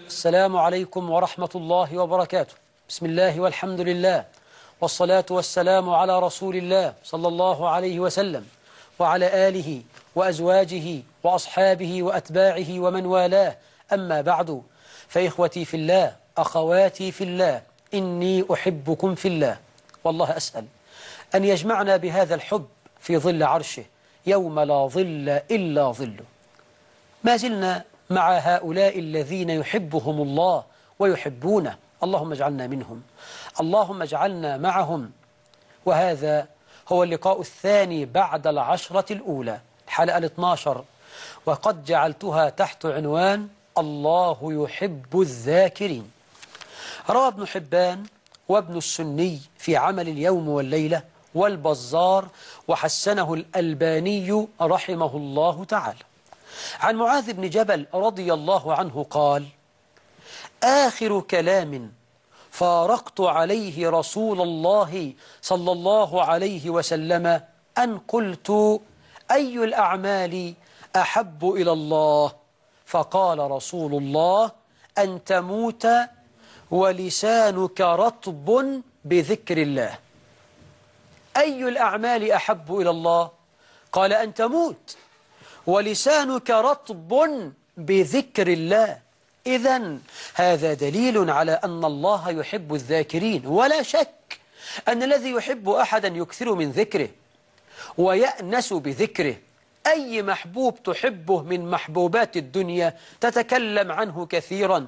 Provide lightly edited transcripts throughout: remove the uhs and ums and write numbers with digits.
السلام عليكم ورحمة الله وبركاته. بسم الله والحمد لله، والصلاة والسلام على رسول الله صلى الله عليه وسلم وعلى آله وأزواجه وأصحابه وأتباعه ومن والاه. أما بعد، فإخوتي في الله، أخواتي في الله، إني أحبكم في الله، والله أسأل أن يجمعنا بهذا الحب في ظل عرشه يوم لا ظل إلا ظله. ما زلنا مع هؤلاء الذين يحبهم الله ويحبونه، اللهم اجعلنا منهم، اللهم اجعلنا معهم. وهذا هو اللقاء الثاني بعد العشرة الأولى، الحلقة 12، وقد جعلتها تحت عنوان الله يحب الذاكرين. روى ابن حبان وابن السني في عمل اليوم والليلة والبزار، وحسنه الألباني رحمه الله تعالى، عن معاذ بن جبل رضي الله عنه قال: آخر كلام فارقت عليه رسول الله صلى الله عليه وسلم أن قلت: أي الأعمال أحب إلى الله؟ فقال رسول الله: أن تموت ولسانك رطب بذكر الله. أي الأعمال أحب إلى الله؟ قال: أن تموت ولسانك رطب بذكر الله. إذن هذا دليل على أن الله يحب الذاكرين، ولا شك أن الذي يحب أحدا يكثر من ذكره ويأنس بذكره. أي محبوب تحبه من محبوبات الدنيا تتكلم عنه كثيرا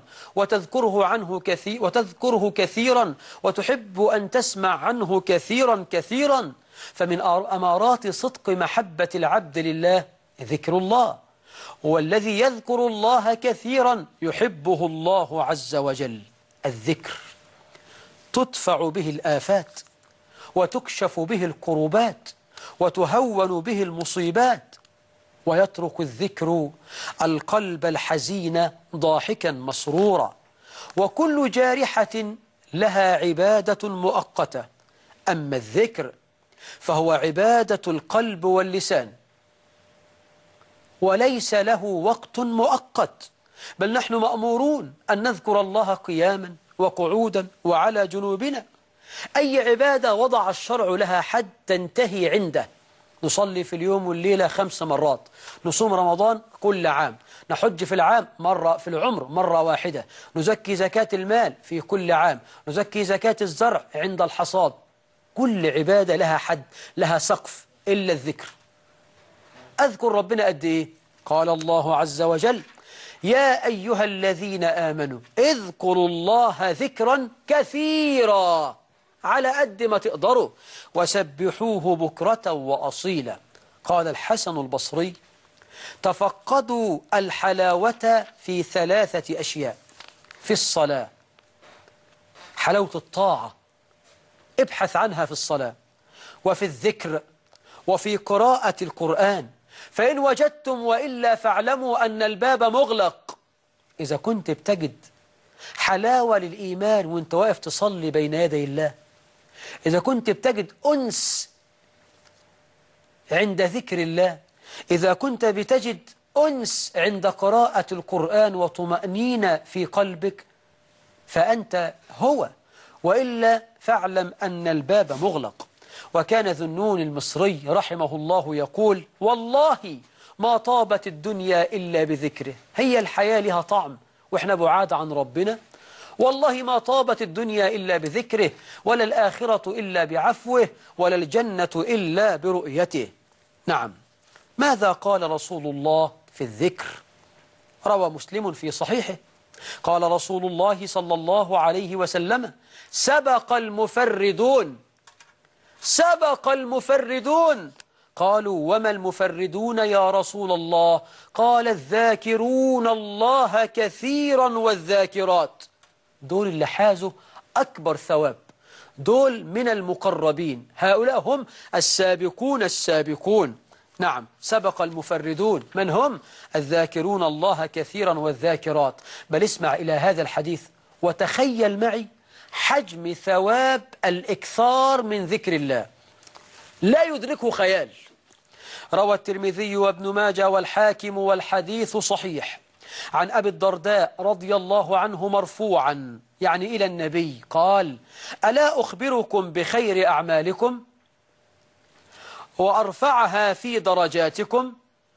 وتذكره كثيرا وتحب أن تسمع عنه كثيرا. فمن أمارات صدق محبة العبد لله ذكر الله، والذي يذكر الله كثيرا يحبه الله عز وجل. الذكر تدفع به الآفات، وتكشف به الكروبات، وتهون به المصيبات، ويترك الذكر القلب الحزين ضاحكا مسرورا. وكل جارحة لها عبادة مؤقتة، أما الذكر فهو عبادة القلب واللسان، وليس له وقت مؤقت، بل نحن مأمورون أن نذكر الله قياما وقعودا وعلى جنوبنا. أي عبادة وضع الشرع لها حد تنتهي عنده. نصلي في اليوم والليلة 5 مرات، نصوم رمضان كل عام، نحج في العام مرة، في العمر مرة واحدة، نزكي زكاة المال في كل عام، نزكي زكاة الزرع عند الحصاد. كل عبادة لها حد، لها سقف، إلا الذكر. أذكر ربنا قد إيه؟ قال الله عز وجل: يا أيها الذين آمنوا اذكروا الله ذكرا كثيرا، على قد ما تقدروا، وسبحوه بكرة وأصيلا. قال الحسن البصري: تفقدوا الحلاوة في 3 أشياء: في الصلاة، حلاوة الطاعة ابحث عنها في الصلاة، وفي الذكر، وفي قراءة القرآن. فإن وجدتم وإلا فاعلموا أن الباب مغلق. إذا كنت بتجد حلاوة للإيمان وانت واقف تصلي بين يدي الله، إذا كنت بتجد أنس عند ذكر الله، إذا كنت بتجد أنس عند قراءة القرآن وطمأنينة في قلبك، فأنت هو، وإلا فاعلم أن الباب مغلق. وكان ذنون المصري رحمه الله يقول: والله ما طابت الدنيا إلا بذكره. هي الحياة لها طعم وإحنا بعاد عن ربنا؟ والله ما طابت الدنيا إلا بذكره، ولا الآخرة إلا بعفوه، ولا الجنة إلا برؤيته. نعم، ماذا قال رسول الله في الذكر؟ روى مسلم في صحيحه قال رسول الله صلى الله عليه وسلم: سبق المفردون. سبق المفردون. قالوا: وما المفردون يا رسول الله؟ قال: الذاكرون الله كثيرا والذاكرات. دول اللي حازوا أكبر ثواب، دول من المقربين، هؤلاء هم السابقون السابقون. نعم، سبق المفردون. من هم؟ الذاكرون الله كثيرا والذاكرات. بل اسمع إلى هذا الحديث وتخيل معي حجم ثواب الإكثار من ذكر الله، لا يدركه خيال. روى الترمذي وابن ماجه والحاكم والحديث صحيح عن أبي الدرداء رضي الله عنه مرفوعا يعني إلى النبي قال: ألا أخبركم بخير أعمالكم وأرفعها في درجاتكم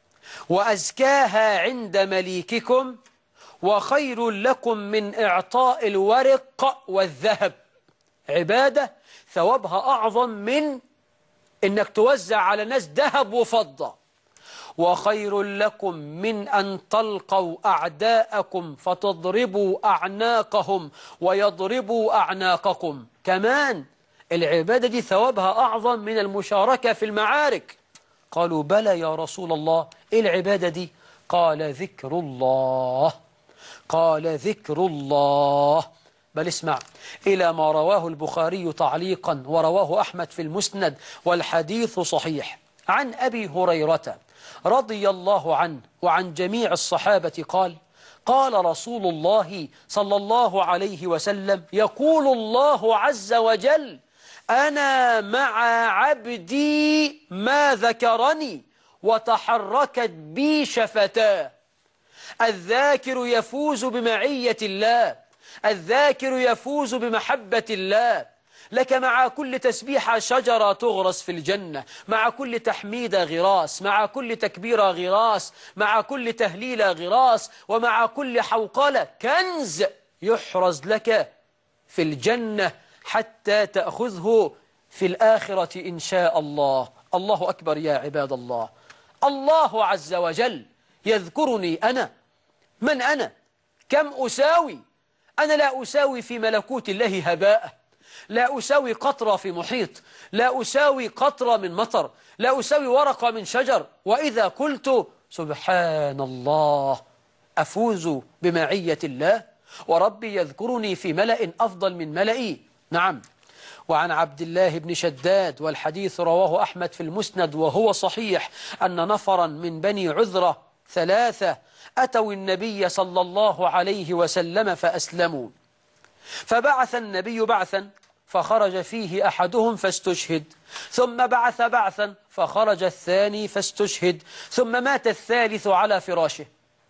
وأزكاها عند مليككم وخير لكم من إعطاء الورق والذهب؟ عبادة ثوابها أعظم من إنك توزع على الناس ذهب وفضة. وخير لكم من أن تلقوا أعداءكم فتضربوا أعناقهم ويضربوا أعناقكم. كمان العبادة دي ثوابها أعظم من المشاركة في المعارك. قالوا: بلى يا رسول الله، إيه العبادة دي؟ قال: ذكر الله. قال: ذكر الله. بل اسمع إلى ما رواه البخاري تعليقا ورواه أحمد في المسند والحديث صحيح عن أبي هريرة رضي الله عنه وعن جميع الصحابة قال: قال رسول الله صلى الله عليه وسلم: يقول الله عز وجل: أنا مع عبدي ما ذكرني وتحركت بي شفتاه. الذاكر يفوز بمعية الله، الذاكر يفوز بمحبة الله. لك مع كل تسبيحة شجرة تغرس في الجنة، مع كل تحميدة غراس، مع كل تكبيرة غراس، مع كل تهليلة غراس، ومع كل حوقلة كنز يحرز لك في الجنة حتى تأخذه في الآخرة إن شاء الله. الله أكبر يا عباد الله. الله عز وجل يذكرني أنا. من أنا؟ كم أساوي؟ أنا لا أساوي في ملكوت الله هباء، لا أساوي قطرة في محيط، لا أساوي قطرة من مطر، لا أساوي ورقة من شجر. وإذا قلت سبحان الله أفوز بمعية الله، وربي يذكرني في ملأ أفضل من ملئي. نعم. وعن عبد الله بن شداد والحديث رواه أحمد في المسند وهو صحيح أن نفرا من بني عذرة 3 أتوا النبي صلى الله عليه وسلم فأسلموا، فبعث النبي بعثا فخرج فيه أحدهم فاستشهد، ثم بعث بعثا فخرج الثاني فاستشهد، ثم مات الثالث على فراشه.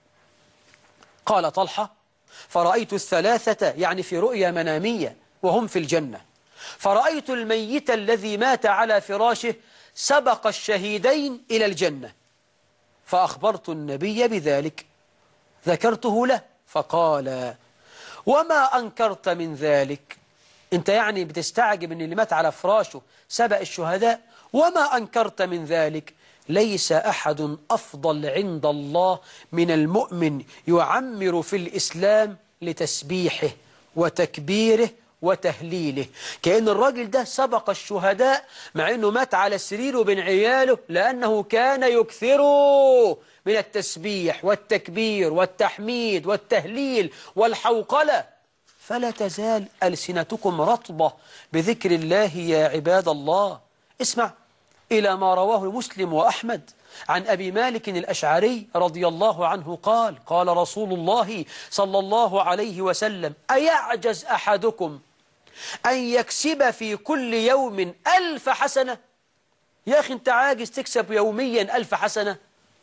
قال طلحة: فرأيت 3 يعني في رؤيا منامية وهم في الجنة، فرأيت الميت الذي مات على فراشه سبق الشهيدين إلى الجنة، فأخبرت النبي بذلك، ذكرته له فقال: وما أنكرت من ذلك؟ أنت يعني بتستعجب أن اللي مات على فراشه سبق الشهداء؟ وما أنكرت من ذلك؟ ليس أحد أفضل عند الله من المؤمن يعمر في الإسلام لتسبيحه وتكبيره وتهليله. كأن الراجل ده سبق الشهداء مع أنه مات على سريره بين عياله، لأنه كان يكثر من التسبيح والتكبير والتحميد والتهليل والحوقلة. فلا تزال ألسنتكم رطبة بذكر الله يا عباد الله. اسمع إلى ما رواه مسلم وأحمد عن أبي مالك الأشعري رضي الله عنه قال: قال رسول الله صلى الله عليه وسلم: أيعجز أحدكم أن يكسب في كل يوم 1000 حسنة؟ يا أخي أنت عاجز تكسب يوميا 1000 حسنة؟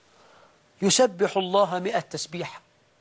يسبح الله 100 تسبيحة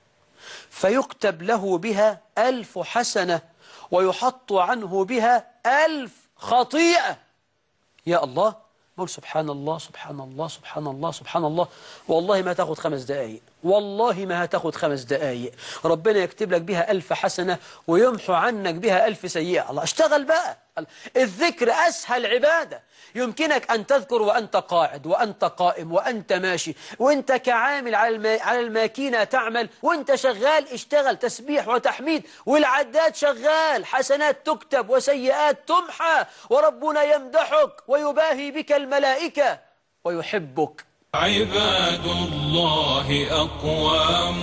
فيكتب له بها 1000 حسنة ويحط عنه بها 1000 خطيئة. يا الله، قول سبحان الله سبحان الله سبحان الله سبحان الله. والله ما تاخد 5 دقايق، والله ما هتاخد 5 دقايق. ربنا يكتب لك بها 1000 حسنة ويمحو عنك بها 1000 سيئة. الله، اشتغل بقى. الذكر أسهل عبادة. يمكنك أن تذكر وأنت قاعد وأنت قائم وأنت ماشي، وأنت كعامل على الماكينة تعمل، وأنت شغال اشتغل تسبيح وتحميد، والعداد شغال، حسنات تكتب وسيئات تمحى، وربنا يمدحك ويباهي بك الملائكة ويحبك. عباد الله أقوام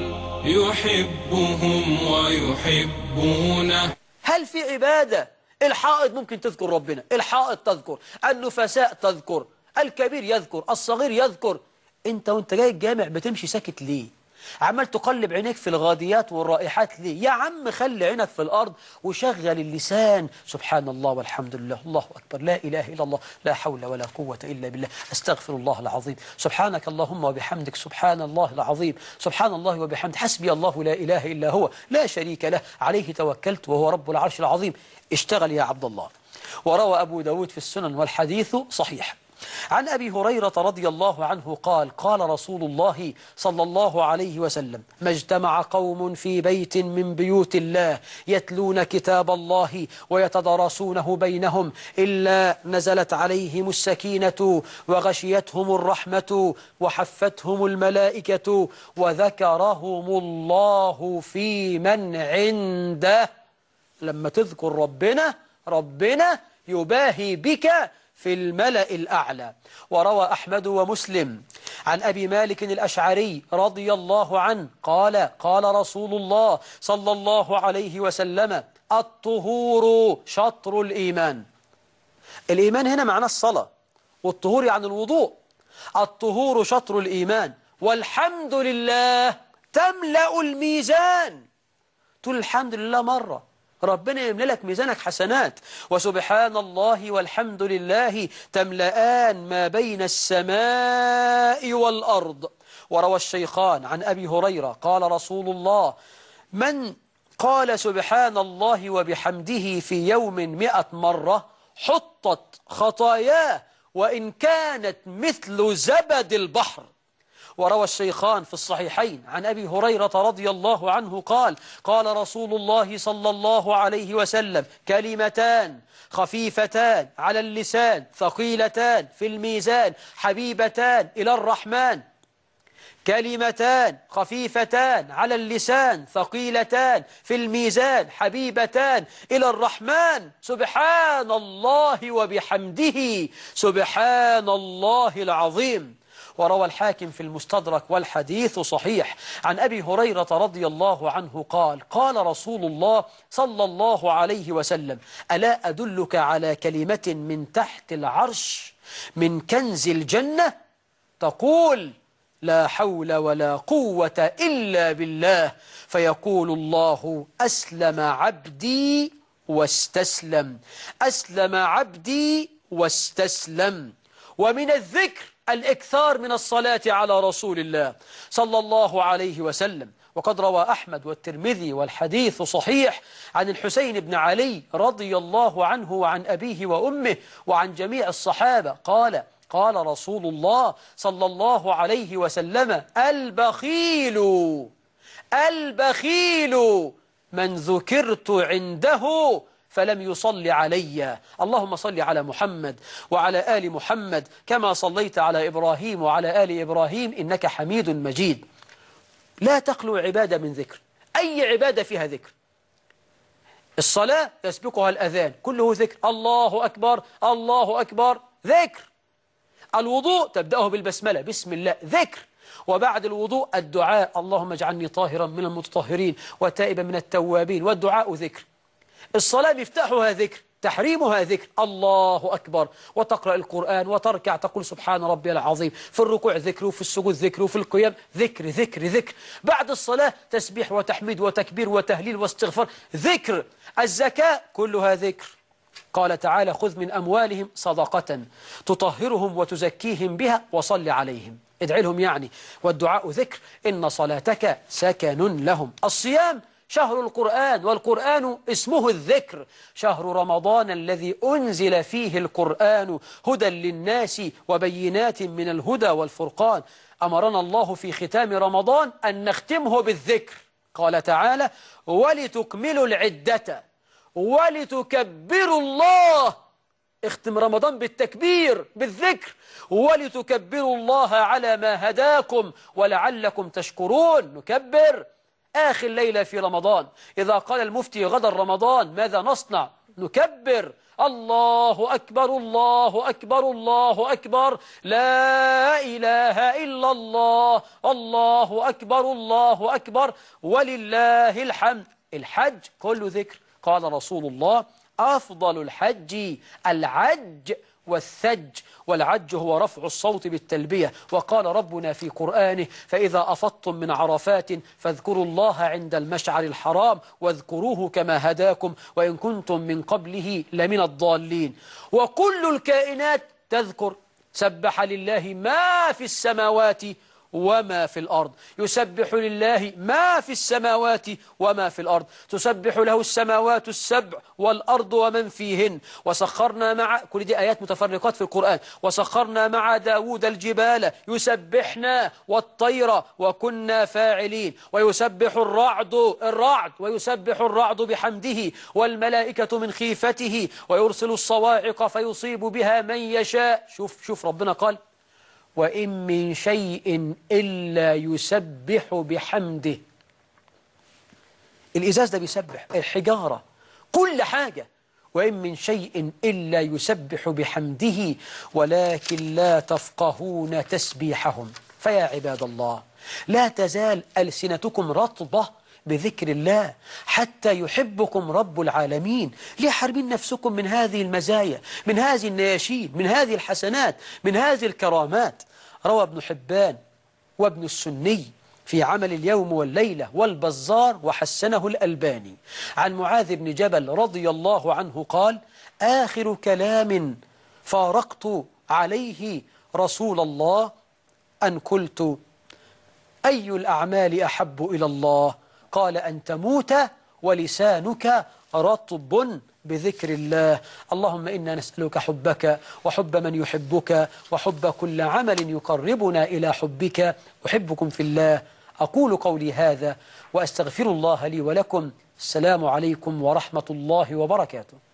يحبهم ويحبونه. هل في عبادة الحائض ممكن تذكر ربنا؟ الحائض تذكر، النفساء تذكر، الكبير يذكر، الصغير يذكر. انت وانت جاي الجامع بتمشي ساكت ليه؟ عمال تقلب عينيك في الغاديات والرائحات ليه؟ يا عم خلي عينك في الأرض وشغل اللسان. سبحان الله والحمد لله، الله أكبر، لا إله إلا الله، لا حول ولا قوة إلا بالله، أستغفر الله العظيم، سبحانك اللهم وبحمدك، سبحان الله العظيم، سبحان الله وبحمده، حسبي الله لا إله إلا هو، لا شريك له، عليه توكلت وهو رب العرش العظيم. اشتغل يا عبد الله. وروى أبو داود في السنن والحديث صحيح عن أبي هريرة رضي الله عنه قال: قال رسول الله صلى الله عليه وسلم: ما اجتمع قوم في بيت من بيوت الله يتلون كتاب الله ويتدارسونه بينهم إلا نزلت عليهم السكينة وغشيتهم الرحمة وحفتهم الملائكة وذكرهم الله في من عنده. لما تذكر ربنا يباهي بك في الملأ الأعلى. وروى أحمد ومسلم عن أبي مالك الأشعري رضي الله عنه قال: قال رسول الله صلى الله عليه وسلم: الطهور شطر الإيمان. الإيمان هنا معناه الصلاة، والطهور يعني الوضوء. الطهور شطر الإيمان، والحمد لله تملأ الميزان. تقول الحمد لله مرة، ربنا يملأ لك ميزانك حسنات. وسبحان الله والحمد لله تملأان ما بين السماء والأرض. وروى الشيخان عن أبي هريرة قال رسول الله: من قال سبحان الله وبحمده في يوم 100 مرة حطت خطاياه وإن كانت مثل زبد البحر. وروى الشيخان في الصحيحين عن أبي هريرة رضي الله عنه قال: قال رسول الله صلى الله عليه وسلم: كلمتان خفيفتان على اللسان ثقيلتان في الميزان حبيبتان إلى الرحمن. كلمتان خفيفتان على اللسان ثقيلتان في الميزان حبيبتان إلى الرحمن، سبحان الله وبحمده، سبحان الله العظيم. وروى الحاكم في المستدرك والحديث صحيح عن أبي هريرة رضي الله عنه قال: قال رسول الله صلى الله عليه وسلم: ألا أدلك على كلمة من تحت العرش من كنز الجنة؟ تقول: لا حول ولا قوة إلا بالله. فيقول الله: أسلم عبدي واستسلم، أسلم عبدي واستسلم. ومن الذكر الإكثار من الصلاة على رسول الله صلى الله عليه وسلم. وقد روى أحمد والترمذي والحديث صحيح عن الحسين بن علي رضي الله عنه وعن أبيه وأمه وعن جميع الصحابة قال: قال رسول الله صلى الله عليه وسلم: البخيل من ذكرت عنده فلم يصلي علي. اللهم صل على محمد وعلى آل محمد كما صليت على إبراهيم وعلى آل إبراهيم إنك حميد مجيد. لا تخلو عبادة من ذكر، أي عبادة فيها ذكر. الصلاة يسبقها الأذان، كله ذكر، الله أكبر الله أكبر، ذكر. الوضوء تبدأه بالبسملة، بسم الله، ذكر. وبعد الوضوء الدعاء: اللهم اجعلني طاهرا من المتطهرين وتائبا من التوابين، والدعاء ذكر. الصلاة مفتاحها ذكر، تحريمها ذكر، الله أكبر. وتقرأ القرآن وتركع تقول سبحان ربي العظيم، في الركوع ذكر، وفي السجود ذكر، وفي القيام ذكر ذكر ذكر. بعد الصلاة تسبيح وتحميد وتكبير وتهليل واستغفار، ذكر. الزكاة كلها ذكر. قال تعالى: خذ من أموالهم صدقة تطهرهم وتزكيهم بها وصل عليهم، ادعي لهم يعني. والدعاء ذكر، إن صلاتك سكن لهم. الصيام شهر القرآن، والقرآن اسمه الذكر. شهر رمضان الذي أنزل فيه القرآن هدى للناس وبينات من الهدى والفرقان. أمرنا الله في ختام رمضان أن نختمه بالذكر. قال تعالى: ولتكملوا العدة ولتكبروا الله. اختم رمضان بالتكبير، بالذكر. ولتكبروا الله على ما هداكم ولعلكم تشكرون. نكبر. آخر ليلة في رمضان إذا قال المفتي غدا رمضان ماذا نصنع؟ نكبر. الله أكبر الله أكبر الله أكبر، لا إله إلا الله، الله أكبر الله أكبر ولله الحمد. الحج كله ذكر. قال رسول الله: أفضل الحج العج والثج، والعج هو رفع الصوت بالتلبية. وقال ربنا في قرآنه: فإذا أفضتم من عرفات فاذكروا الله عند المشعر الحرام واذكروه كما هداكم وإن كنتم من قبله لمن الضالين. وكل الكائنات تذكر: سبح لله ما في السماوات وما في الأرض. يسبح لله ما في السماوات وما في الأرض، تسبح له السماوات السبع والأرض ومن فيهن. وسخرنا مع كل دي آيات متفرقات في القرآن. وسخرنا مع داود الجبال يسبحنا والطير وكنا فاعلين. ويسبح الرعد ويسبح الرعد بحمده والملائكة من خيفته ويرسل الصواعق فيصيب بها من يشاء. شوف ربنا قال: وإن من شيء إلا يسبح بحمده. الإزاز ده بيسبح، الحجارة، كل حاجة. وإن من شيء إلا يسبح بحمده ولكن لا تفقهون تسبيحهم. فيا عباد الله، لا تزال ألسنتكم رطبة بذكر الله حتى يحبكم رب العالمين. ليه حارمين نفسكم من هذه المزايا، من هذه النياشين، من هذه الحسنات، من هذه الكرامات؟ روى ابن حبان وابن السني في عمل اليوم والليلة والبزار وحسنه الألباني عن معاذ بن جبل رضي الله عنه قال: آخر كلام فارقت عليه رسول الله أن قلت: أي الأعمال أحب إلى الله؟ قال: أن تموت ولسانك رطب بذكر الله. اللهم إنا نسألك حبك وحب من يحبك وحب كل عمل يقربنا إلى حبك. أحبكم في الله. أقول قولي هذا وأستغفر الله لي ولكم. السلام عليكم ورحمة الله وبركاته.